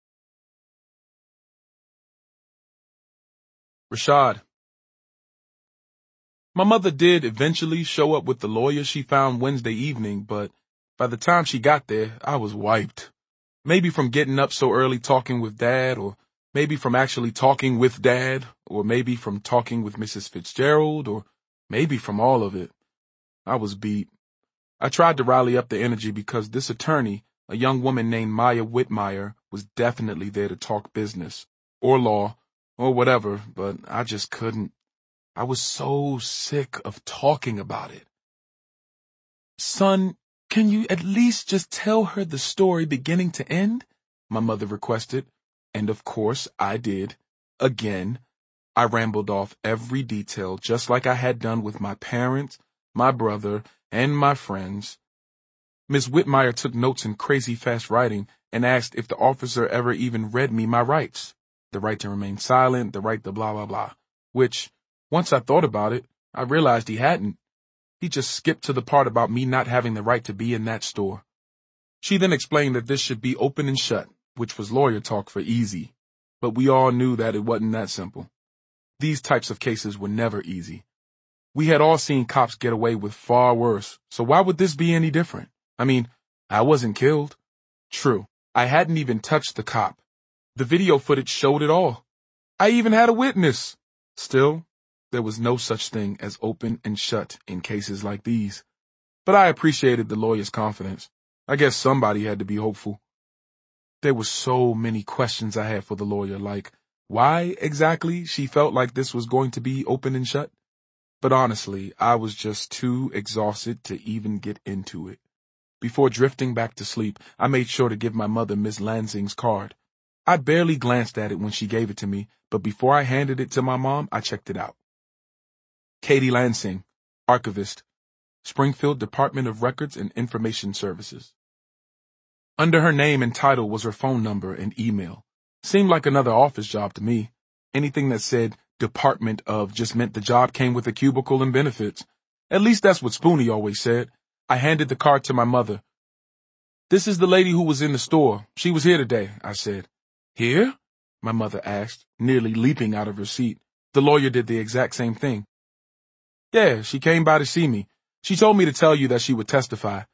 Rashad. My mother did eventually show up with the lawyer she found Wednesday evening, but by the time she got there, I was wiped. Maybe from getting up so early talking with Dad, or maybe from actually talking with Dad, or maybe from talking with Mrs. Fitzgerald, or maybe from all of it. I was beat. I tried to rally up the energy because this attorney, a young woman named Maya Whitmire, was definitely there to talk business, or law, or whatever, but I just couldn't. I was so sick of talking about it. Son, can you at least just tell her the story beginning to end? My mother requested, and of course I did. Again, I rambled off every detail just like I had done with my parents, my brother, and my friends. Miss Whitmire took notes in crazy fast writing and asked if the officer ever even read me my rights. The right to remain silent, the right to blah, blah, blah. Which, once I thought about it, I realized he hadn't. He just skipped to the part about me not having the right to be in that store. She then explained that this should be open and shut, which was lawyer talk for easy. But we all knew that it wasn't that simple. These types of cases were never easy. We had all seen cops get away with far worse, so why would this be any different? I mean, I wasn't killed. True, I hadn't even touched the cop. The video footage showed it all. I even had a witness. Still, there was no such thing as open and shut in cases like these. But I appreciated the lawyer's confidence. I guess somebody had to be hopeful. There were so many questions I had for the lawyer, like why exactly she felt like this was going to be open and shut. But honestly, I was just too exhausted to even get into it. Before drifting back to sleep, I made sure to give my mother Miss Lansing's card. I barely glanced at it when she gave it to me, but before I handed it to my mom, I checked it out. Katie Lansing, Archivist, Springfield Department of Records and Information Services. Under her name and title was her phone number and email. Seemed like another office job to me. Anything that said Department of just meant the job came with a cubicle and benefits. At least that's what Spoonie always said. I handed the card to my mother. This is the lady who was in the store. She was here today, I said. Here? My mother asked, nearly leaping out of her seat. The lawyer did the exact same thing. Yeah, she came by to see me. She told me to tell you that she would testify.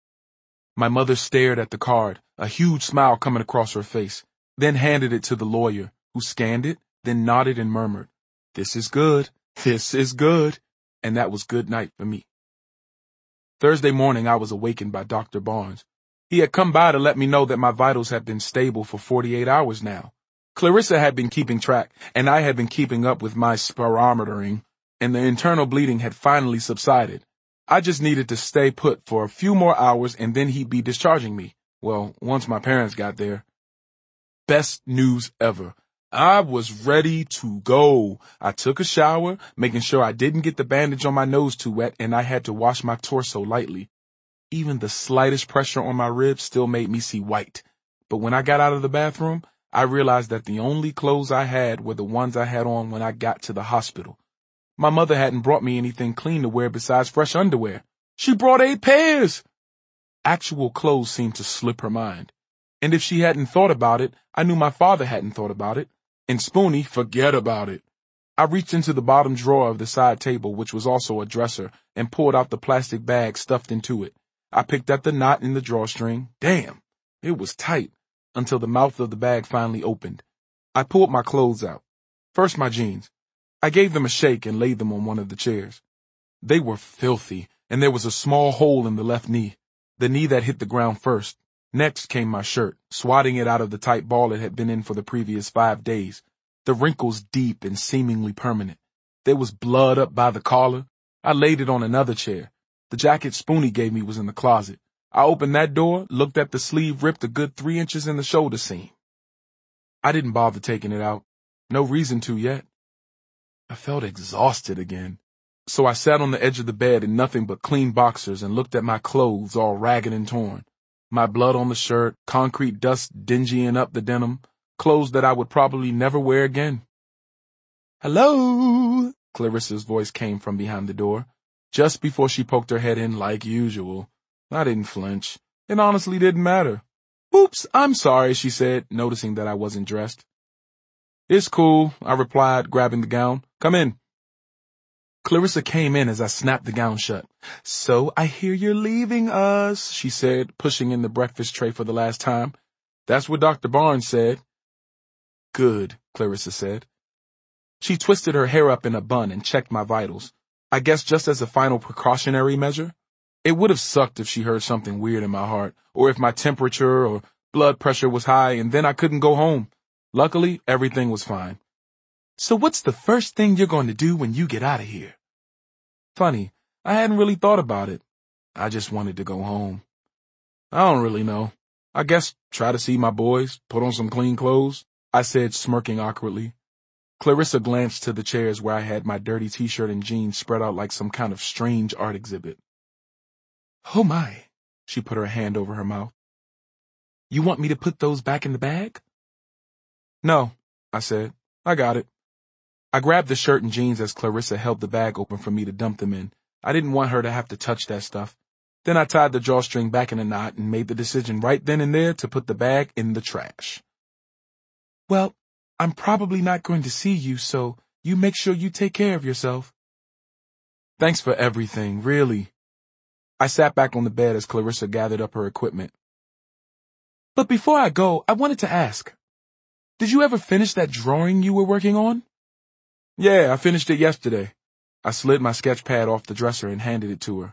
My mother stared at the card, a huge smile coming across her face, then handed it to the lawyer, who scanned it, then nodded and murmured, "This is good. This is good." And that was good night for me. Thursday morning, I was awakened by Dr. Barnes. He had come by to let me know that my vitals had been stable for 48 hours now. Clarissa had been keeping track, and I had been keeping up with my spirometering, and the internal bleeding had finally subsided. I just needed to stay put for a few more hours and then he'd be discharging me. Well, once my parents got there. Best news ever. I was ready to go. I took a shower, making sure I didn't get the bandage on my nose too wet, and I had to wash my torso lightly. Even the slightest pressure on my ribs still made me see white. But when I got out of the bathroom, I realized that the only clothes I had were the ones I had on when I got to the hospital. My mother hadn't brought me anything clean to wear besides fresh underwear. She brought 8 pairs! Actual clothes seemed to slip her mind. And if she hadn't thought about it, I knew my father hadn't thought about it. And Spoonie, forget about it. I reached into the bottom drawer of the side table, which was also a dresser, and pulled out the plastic bag stuffed into it. I picked at the knot in the drawstring. Damn, it was tight, until the mouth of the bag finally opened. I pulled my clothes out. First my jeans. I gave them a shake and laid them on one of the chairs. They were filthy, and there was a small hole in the left knee, the knee that hit the ground first. Next came my shirt, swatting it out of the tight ball it had been in for the previous 5 days. The wrinkles deep and seemingly permanent. There was blood up by the collar. I laid it on another chair. The jacket Spoonie gave me was in the closet. I opened that door, looked at the sleeve ripped a good 3 inches in the shoulder seam. I didn't bother taking it out. No reason to yet. I felt exhausted again. So I sat on the edge of the bed in nothing but clean boxers and looked at my clothes all ragged and torn. My blood on the shirt, concrete dust dingying up the denim, clothes that I would probably never wear again. "Hello?" Clarissa's voice came from behind the door, just before she poked her head in like usual. I didn't flinch. It honestly didn't matter. "Oops, I'm sorry," she said, noticing that I wasn't dressed. "It's cool," I replied, grabbing the gown. "Come in." Clarissa came in as I snapped the gown shut. "So I hear you're leaving us," she said, pushing in the breakfast tray for the last time. "That's what Dr. Barnes said." "Good," Clarissa said. She twisted her hair up in a bun and checked my vitals. I guess just as a final precautionary measure. It would have sucked if she heard something weird in my heart, or if my temperature or blood pressure was high and then I couldn't go home. Luckily, everything was fine. "So what's the first thing you're going to do when you get out of here?" Funny, I hadn't really thought about it. I just wanted to go home. "I don't really know. I guess try to see my boys, put on some clean clothes," I said, smirking awkwardly. Clarissa glanced to the chairs where I had my dirty t-shirt and jeans spread out like some kind of strange art exhibit. "Oh my," she put her hand over her mouth. "You want me to put those back in the bag?" "No," I said. "I got it." I grabbed the shirt and jeans as Clarissa held the bag open for me to dump them in. I didn't want her to have to touch that stuff. Then I tied the drawstring back in a knot and made the decision right then and there to put the bag in the trash. "Well, I'm probably not going to see you, so you make sure you take care of yourself." "Thanks for everything, really." I sat back on the bed as Clarissa gathered up her equipment. "But before I go, I wanted to ask, did you ever finish that drawing you were working on?" "Yeah, I finished it yesterday." I slid my sketch pad off the dresser and handed it to her.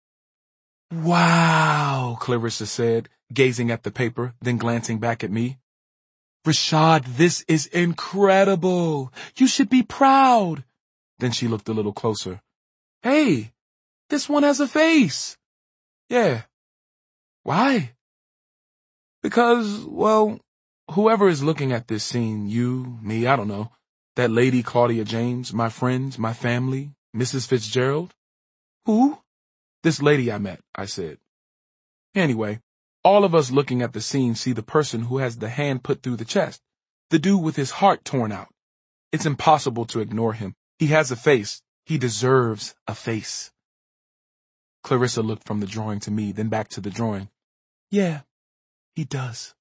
"Wow," Clarissa said, gazing at the paper, then glancing back at me. "Rashad, this is incredible. You should be proud." Then she looked a little closer. "Hey, this one has a face." "Yeah." "Why?" "Because, well, whoever is looking at this scene, you, me, I don't know, that lady Claudia James, my friends, my family, Mrs. Fitzgerald." "Who?" "This lady I met," I said. "Anyway, all of us looking at the scene see the person who has the hand put through the chest, the dude with his heart torn out. It's impossible to ignore him. He has a face. He deserves a face." Clarissa looked from the drawing to me, then back to the drawing. "Yeah, he does."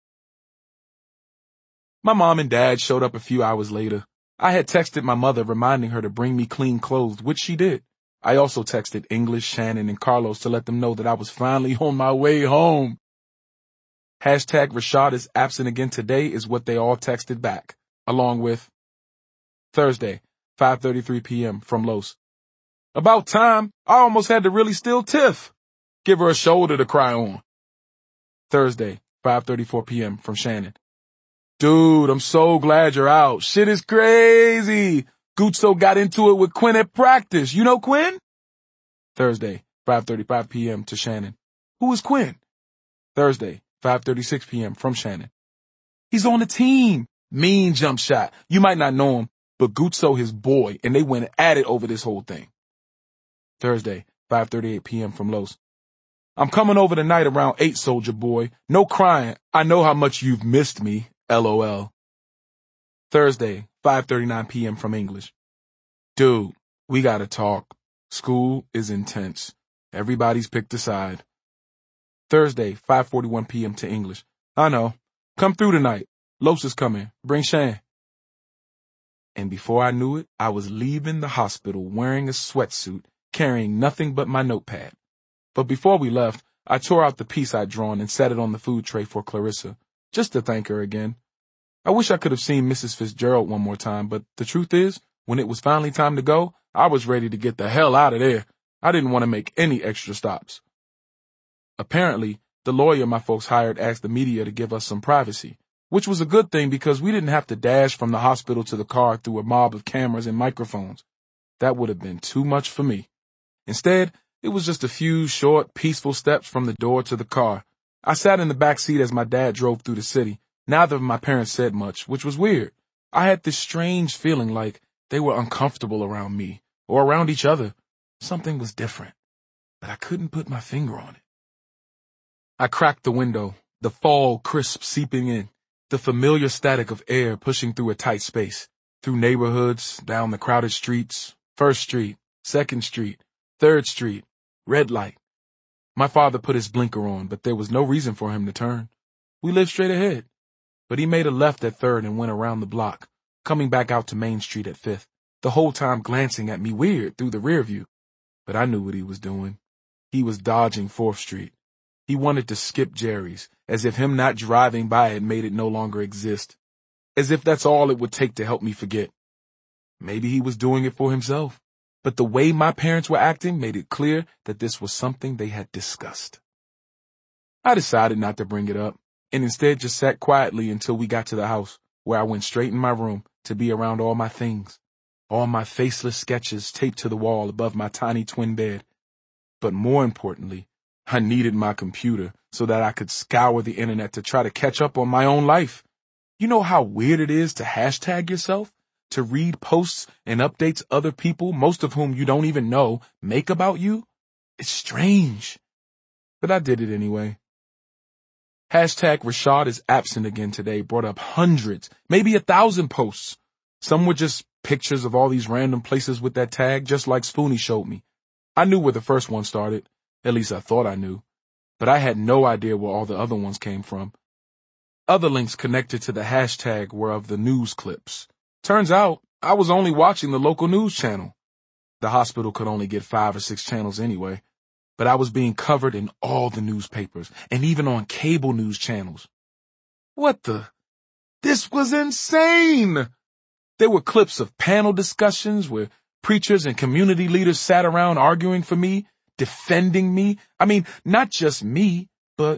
My mom and dad showed up a few hours later. I had texted my mother reminding her to bring me clean clothes, which she did. I also texted English, Shannon, and Carlos to let them know that I was finally on my way home. Hashtag Rashad is absent again today is what they all texted back, along with Thursday, 5:33 p.m. from Los. About time. I almost had to really steal Tiff. Give her a shoulder to cry on. Thursday, 5:34 p.m. from Shannon. Dude, I'm so glad you're out. Shit is crazy. Gutso got into it with Quinn at practice. You know Quinn? Thursday, 5:35 p.m. to Shannon. Who is Quinn? Thursday, 5:36 p.m. from Shannon. He's on the team. Mean jump shot. You might not know him, but Gutso his boy, and they went at it over this whole thing. Thursday, 5:38 p.m. from Los. I'm coming over tonight around 8, soldier boy. No crying. I know how much you've missed me. LOL. Thursday, 5:39 p.m. from English. Dude, we gotta talk. School is intense. Everybody's picked a side. Thursday, 5:41 p.m. to English. I know. Come through tonight. Los is coming. Bring Shan. And before I knew it, I was leaving the hospital wearing a sweatsuit, carrying nothing but my notepad. But before we left, I tore out the piece I'd drawn and set it on the food tray for Clarissa, just to thank her again. I wish I could have seen Mrs. Fitzgerald one more time, but the truth is, when it was finally time to go, I was ready to get the hell out of there. I didn't want to make any extra stops. Apparently, the lawyer my folks hired asked the media to give us some privacy, which was a good thing because we didn't have to dash from the hospital to the car through a mob of cameras and microphones. That would have been too much for me. Instead, it was just a few short, peaceful steps from the door to the car. I sat in the back seat as my dad drove through the city. Neither of my parents said much, which was weird. I had this strange feeling like they were uncomfortable around me or around each other. Something was different, but I couldn't put my finger on it. I cracked the window, the fall crisp seeping in. The familiar static of air pushing through a tight space, through neighborhoods, down the crowded streets, 1st Street, 2nd Street, 3rd Street, red light. My father put his blinker on, but there was no reason for him to turn. We lived straight ahead. But he made a left at 3rd and went around the block, coming back out to Main Street at 5th, the whole time glancing at me weird through the rear view. But I knew what he was doing. He was dodging 4th Street. He wanted to skip Jerry's, as if him not driving by had made it no longer exist. As if that's all it would take to help me forget. Maybe he was doing it for himself. But the way my parents were acting made it clear that this was something they had discussed. I decided not to bring it up, and instead just sat quietly until we got to the house, where I went straight in my room to be around all my things, all my faceless sketches taped to the wall above my tiny twin bed. But more importantly, I needed my computer so that I could scour the internet to try to catch up on my own life. You know how weird it is to hashtag yourself? To read posts and updates other people, most of whom you don't even know, make about you? It's strange. But I did it anyway. Hashtag Rashad is absent again today brought up hundreds, maybe 1,000 posts. Some were just pictures of all these random places with that tag, just like Spoonie showed me. I knew where the first one started. At least I thought I knew. But I had no idea where all the other ones came from. Other links connected to the hashtag were of the news clips. Turns out, I was only watching the local news channel. The hospital could only get 5 or 6 channels anyway. But I was being covered in all the newspapers, and even on cable news channels. What the? This was insane! There were clips of panel discussions where preachers and community leaders sat around arguing for me, defending me. I mean, not just me, but,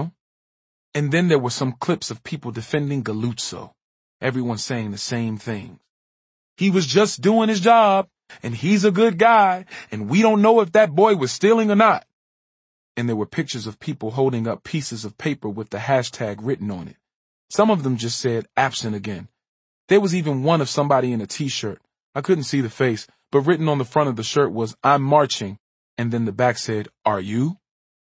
And then there were some clips of people defending Galuzzo. Everyone saying the same thing. He was just doing his job, and he's a good guy, and we don't know if that boy was stealing or not. And there were pictures of people holding up pieces of paper with the hashtag written on it. Some of them just said absent again. There was even one of somebody in a t-shirt. I couldn't see the face, but written on the front of the shirt was, "I'm marching," and then the back said, "Are you?"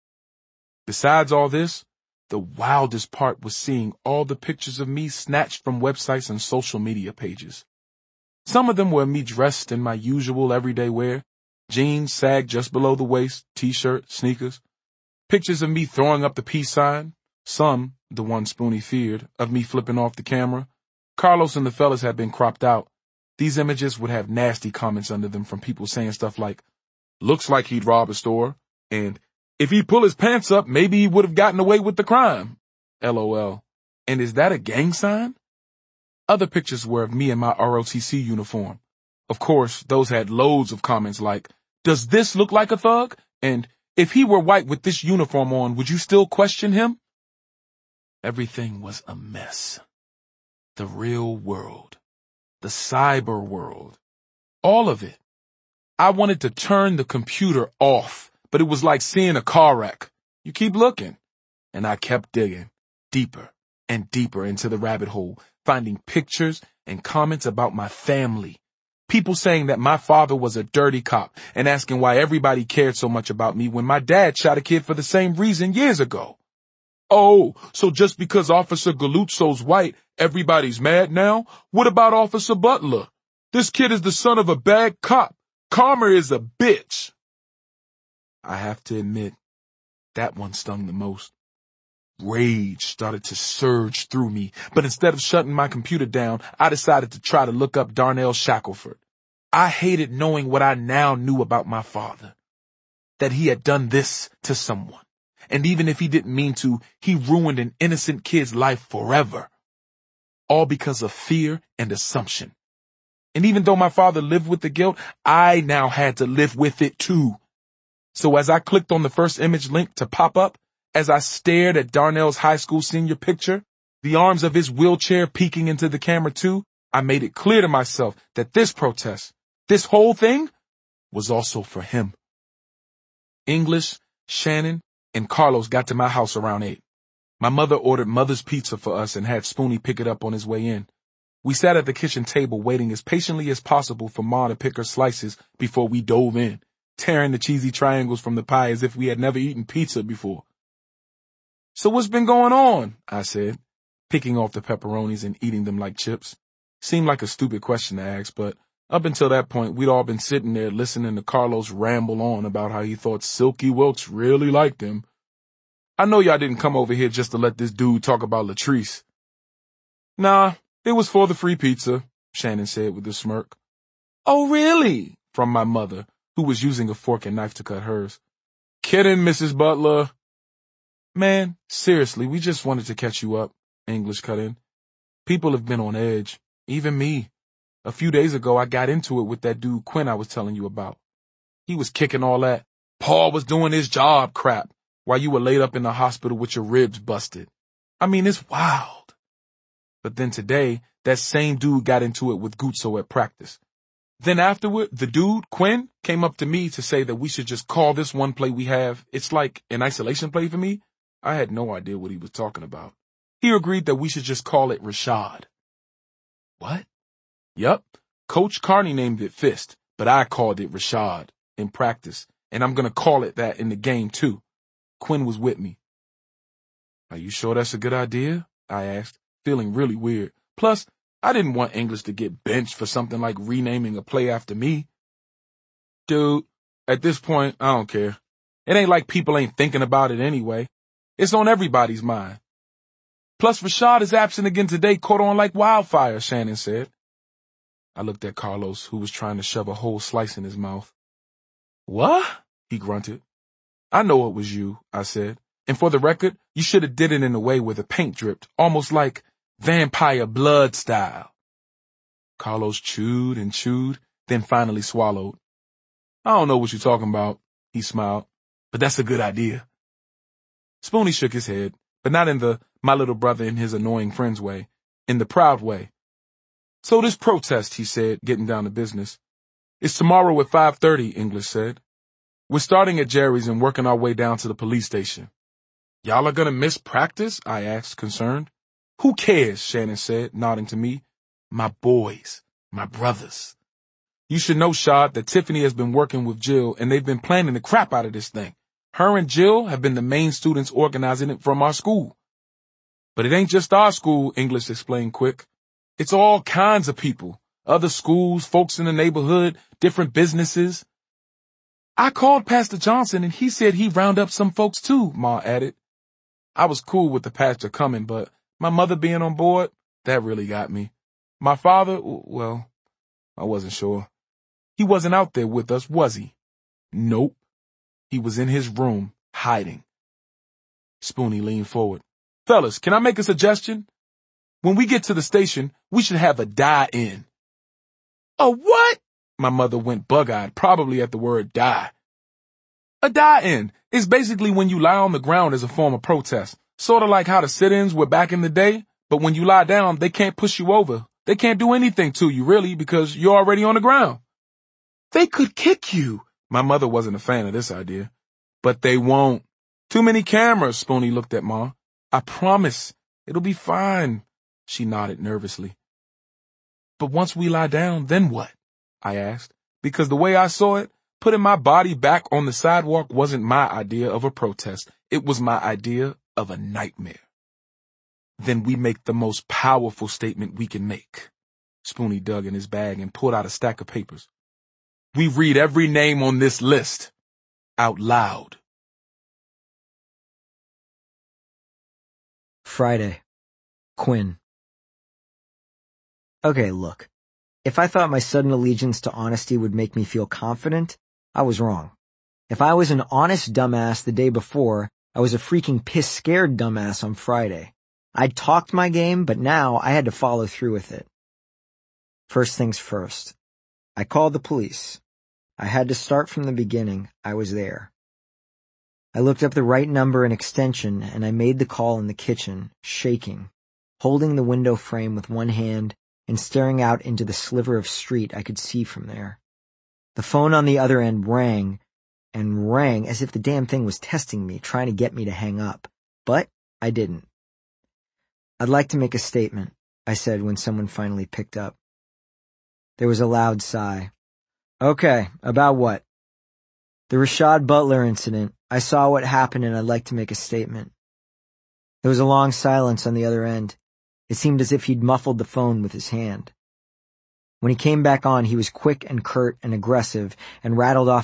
Besides all this, the wildest part was seeing all the pictures of me snatched from websites and social media pages. Some of them were me dressed in my usual everyday wear, jeans sagged just below the waist, t-shirt, sneakers. Pictures of me throwing up the peace sign. Some, the one Spoonie feared, of me flipping off the camera. Carlos and the fellas had been cropped out. These images would have nasty comments under them from people saying stuff like, "Looks like he'd rob a store," and "If he'd pull his pants up, maybe he would have gotten away with the crime." LOL. And is that a gang sign? Other pictures were of me in my ROTC uniform. Of course, those had loads of comments like, "Does this look like a thug?" And "If he were white with this uniform on, would you still question him?" Everything was a mess. The real world. The cyber world. All of it. I wanted to turn the computer off, but it was like seeing a car wreck. You keep looking. And I kept digging deeper and deeper into the rabbit hole, finding pictures and comments about my family. People saying that my father was a dirty cop and asking why everybody cared so much about me when my dad shot a kid for the same reason years ago. Oh, so just because Officer Galuzzo's white, everybody's mad now? What about Officer Butler? This kid is the son of a bad cop. Karma is a bitch. I have to admit, that one stung the most. Rage started to surge through me, but instead of shutting my computer down, I decided to try to look up Darnell Shackelford. I hated knowing what I now knew about my father. That he had done this to someone. And even if he didn't mean to, he ruined an innocent kid's life forever. All because of fear and assumption. And even though my father lived with the guilt, I now had to live with it too. So as I clicked on the first image link to pop up, as I stared at Darnell's high school senior picture, the arms of his wheelchair peeking into the camera too, I made it clear to myself that this protest, this whole thing, was also for him. English, Shannon, and Carlos got to my house around 8. My mother ordered Mother's Pizza for us and had Spoonie pick it up on his way in. We sat at the kitchen table waiting as patiently as possible for Ma to pick her slices before we dove in, tearing the cheesy triangles from the pie as if we had never eaten pizza before. "So what's been going on?" I said. picking off the pepperonis and eating them like chips. Seemed like a stupid question to ask, but up until that point, we'd all been sitting there listening to Carlos ramble on about how he thought Silky Wilkes really liked him. I know y'all didn't come over here just to let this dude talk about Latrice. Nah, it was for the free pizza, Shannon said with a smirk. Oh, really? From my mother, who was using a fork and knife to cut hers. Kidding, Mrs. Butler. Man, seriously, we just wanted to catch you up, English cut in. People have been on edge, even me. A few days ago, I got into it with that dude Quinn I was telling you about. He was kicking all that Paul was doing his job crap while you were laid up in the hospital with your ribs busted. I mean, it's wild. But then today, that same dude got into it with Guzzo at practice. Then afterward, the dude, Quinn, came up to me to say that we should just call this one play we have. It's like an isolation play for me. I had no idea what he was talking about. He agreed that we should just call it Rashad. What? Yup. Coach Carney named it Fist, but I called it Rashad in practice, and I'm going to call it that in the game too. Quinn was with me. Are you sure that's a good idea? I asked, feeling really weird. Plus, I didn't want English to get benched for something like renaming a play after me. Dude, at this point, I don't care. It ain't like people ain't thinking about it anyway. It's on everybody's mind. Plus, Rashad is absent again today, caught on like wildfire, Shannon said. I looked at Carlos, who was trying to shove a whole slice in his mouth. What? He grunted. I know it was you, I said. And for the record, you should have did it in a way where the paint dripped, almost like vampire blood style. Carlos chewed and chewed, then finally swallowed. I don't know what you're talking about, he smiled, but that's a good idea. Spoonie shook his head, but not in the my little brother and his annoying friends way, in the proud way. So this protest, he said, getting down to business. It's tomorrow at 5:30, English said. We're starting at Jerry's and working our way down to the police station. Y'all are gonna miss practice? I asked, concerned. Who cares? Shannon said, nodding to me. My boys, my brothers. You should know, Shad, that Tiffany has been working with Jill and they've been planning the crap out of this thing. Her and Jill have been the main students organizing it from our school. But it ain't just our school, English explained quick. It's all kinds of people. Other schools, folks in the neighborhood, different businesses. I called Pastor Johnson and he said he'd round up some folks too, Ma added. I was cool with the pastor coming, but my mother being on board, that really got me. My father, well, I wasn't sure. He wasn't out there with us, was he? Nope. He was in his room, hiding. Spoonie leaned forward. Fellas, can I make a suggestion? When we get to the station, we should have a die-in. A what? My mother went bug-eyed, probably at the word die. A die-in is basically when you lie on the ground as a form of protest. Sort of like how the sit-ins were back in the day, but when you lie down, they can't push you over. They can't do anything to you, really, because you're already on the ground. They could kick you. My mother wasn't a fan of this idea. But they won't. Too many cameras, Spoonie looked at Ma. I promise. It'll be fine. She nodded nervously. But once we lie down, then what? I asked, because the way I saw it, putting my body back on the sidewalk wasn't my idea of a protest. It was my idea of a nightmare. Then we make the most powerful statement we can make. Spoonie dug in his bag and pulled out a stack of papers. We read every name on this list out loud. Friday. Quinn. Okay, look. If I thought my sudden allegiance to honesty would make me feel confident, I was wrong. If I was an honest dumbass the day before, I was a freaking piss-scared dumbass on Friday. I'd talked my game, but now I had to follow through with it. First things first. I called the police. I had to start from the beginning. I was there. I looked up the right number and extension, and I made the call in the kitchen, shaking, holding the window frame with one hand and staring out into the sliver of street I could see from there. The phone on the other end rang, and rang as if the damn thing was testing me, trying to get me to hang up. But I didn't. I'd like to make a statement, I said when someone finally picked up. There was a loud sigh. Okay, about what? The Rashad Butler incident. I saw what happened and I'd like to make a statement. There was a long silence on the other end. It seemed as if he'd muffled the phone with his hand. When he came back on, he was quick and curt and aggressive and rattled off